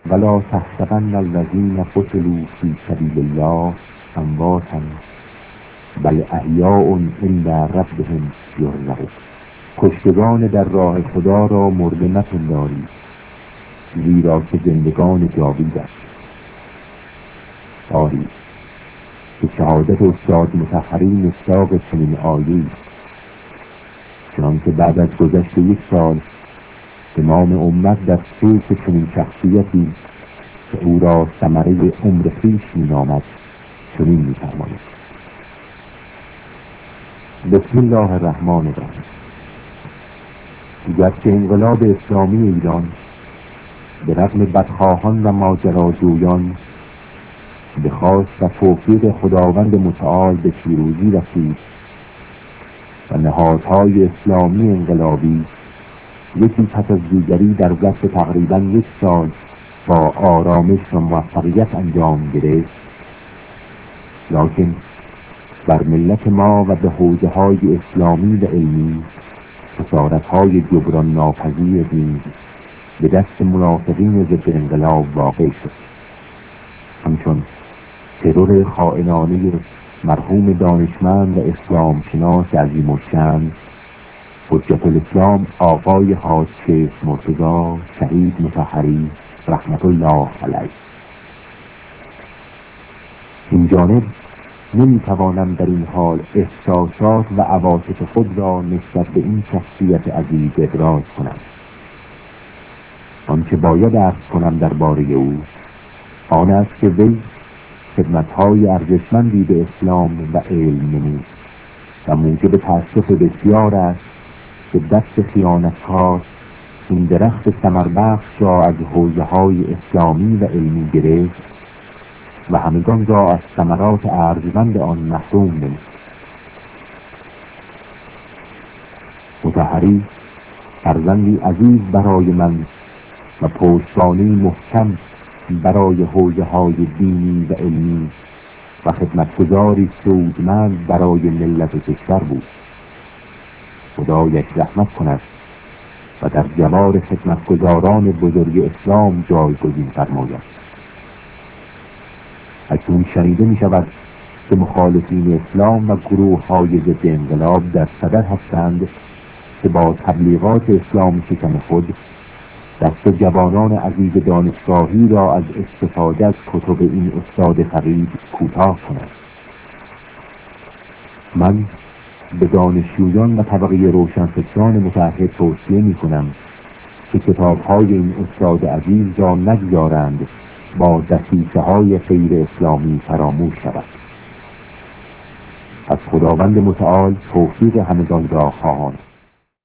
ولا تحسبن الذین قتلوا فی سبیل الله امواتا بل احیاء عند ربهم یرزقون. کشتگان در راه خدا را مرده نپندارید، زیرا که زندگان جاوید است. آری که شهادت استاد مطهری مصداق چنین آیه‌ای است. چنانکه بعد از گذشت 1 سال امام امت در سوی چنین شخصیتی که او را ثمره عمر خویش مینامد چنین می‌فرماید: بسم الله الرحمن الرحیم. گرچه انقلاب اسلامی ایران به رغم بدخواهان و ماجراجویان به خواست و توفیق خداوند متعال به پیروزی رسید و نهادهای اسلامی انقلابی یکی پس از دیگری در ظرف تقریباً 1 سال با آرامش و موفقیت انجام گرفت، لکن بر ملت ما و به حوزه‌های اسلامی و علمی خسارت‌های جبران ناپذیر نیز به دست منافقین ضد انقلاب واقع شد. همچون ترور خائنانه مرحوم دانشمند و اسلام شناس عظیم الشأن حجت الاسلام آقای حاج شیخ مرتضی شهید مطهری رحمت الله علیه. این جانب نمیتوانم در این حال احساسات و عواطف خود را نسبت به این شخصیت عزیز ابراز کنم. آنچه باید عرض کنم درباره او آن است که وی خدمت‌های ارزشمندی به اسلام و علم نمود و موجب تأسف بسیار است که دست خیانتکار این درخت ثمربخش را از حوزه‌های اسلامی و علمی گرفت و همگان را از ثمرات ارجمند آن محروم نمود. مطهری فرزندی عزیز برای من و پشتوانه‌ای محکم برای حوزه‌های دینی و علمی و خدمتگزاری سودمند برای ملت و کشور بود. خدایش رحمت کند و در جوار خدمتگزاران بزرگ اسلام جایگزین فرماید. اکنون شنیده می شود که مخالفین اسلام و گروه‌های ضد انقلاب در صدر هستند که با تبلیغات اسلام شکن خود دست جوانان عزیز دانشگاهی را از استفاده از کتب این استاد فقید کوتاه کنند. من به دانشجویان و طبقه روشنفکران متعهد توصیه می کنم که کتاب‌های این استاد عزیز را نگذارند با دسیسه‌های غیر اسلامی فراموش شود. از خداوند متعال توفیق همگان را خواهان.